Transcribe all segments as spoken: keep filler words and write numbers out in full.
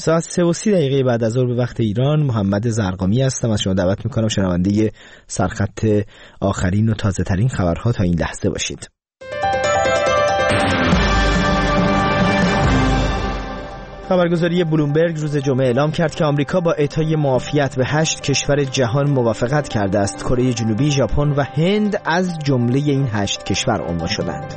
ساعت سه و سی دقیقه بعد از ظهر به وقت ایران، محمد زرقامی هستم. از شما دعوت میکنم شنونده سرخط آخرین و تازه ترین خبرها تا این لحظه باشید. خبرگزاری بلومبرگ روز جمعه اعلام کرد که آمریکا با اعطای معافیت به هشت کشور جهان موافقت کرده است. کره جنوبی، ژاپن و هند از جمله این هشت کشور عنوان شدند.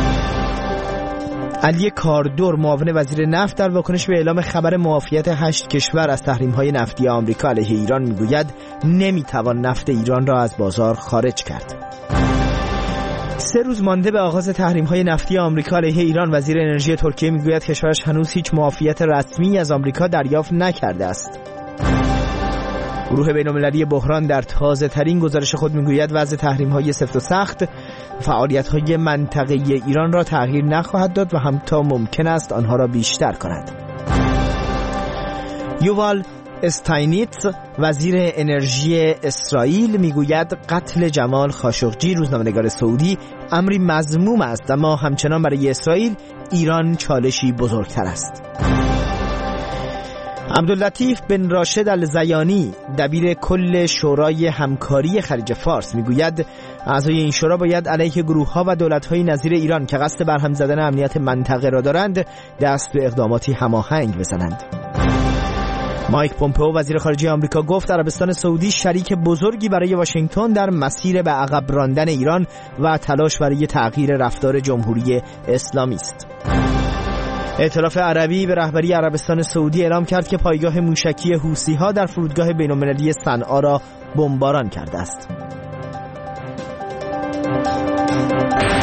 علی کاردور، معاون وزیر نفت، در واکنش به اعلام خبر معافیت هشت کشور از تحریم‌های نفتی آمریکا علیه ایران میگوید نمیتوان نفت ایران را از بازار خارج کرد. سه روز مانده به آغاز تحریم‌های نفتی آمریکا علیه ایران، وزیر انرژی ترکیه میگوید کشورش هنوز هیچ معافیت رسمی از آمریکا دریافت نکرده است. گروه بین‌المللی بحران در تازه ترین گزارش خود میگوید وضع تحریم‌های سفت و سخت فعالیت‌های منطقه‌ای ایران را تغییر نخواهد داد و حتی ممکن است آنها را بیشتر کند. یووال استاینیتس، وزیر انرژی اسرائیل، میگوید قتل جمال خاشقجی، روزنامه‌نگار سعودی، امری مذموم است، اما همچنان برای اسرائیل ایران چالشی بزرگتر است. عبداللطیف بن راشد الزیانی، دبیر کل شورای همکاری خلیج فارس، میگوید اعضای این شورا باید علیه گروه‌ها و دولت‌های نظیر ایران که قصد برهم زدن امنیت منطقه را دارند دست به اقداماتی هماهنگ بزنند. مایک پومپئو، وزیر خارجه آمریکا، گفت عربستان سعودی شریک بزرگی برای واشنگتن در مسیر به عقب راندن ایران و تلاش برای تغییر رفتار جمهوری اسلامی است. ائتلاف عربی به رهبری عربستان سعودی اعلام کرد که پایگاه موشکی حوثی‌ها در فرودگاه بین‌المللی صنعا را بمباران کرده است.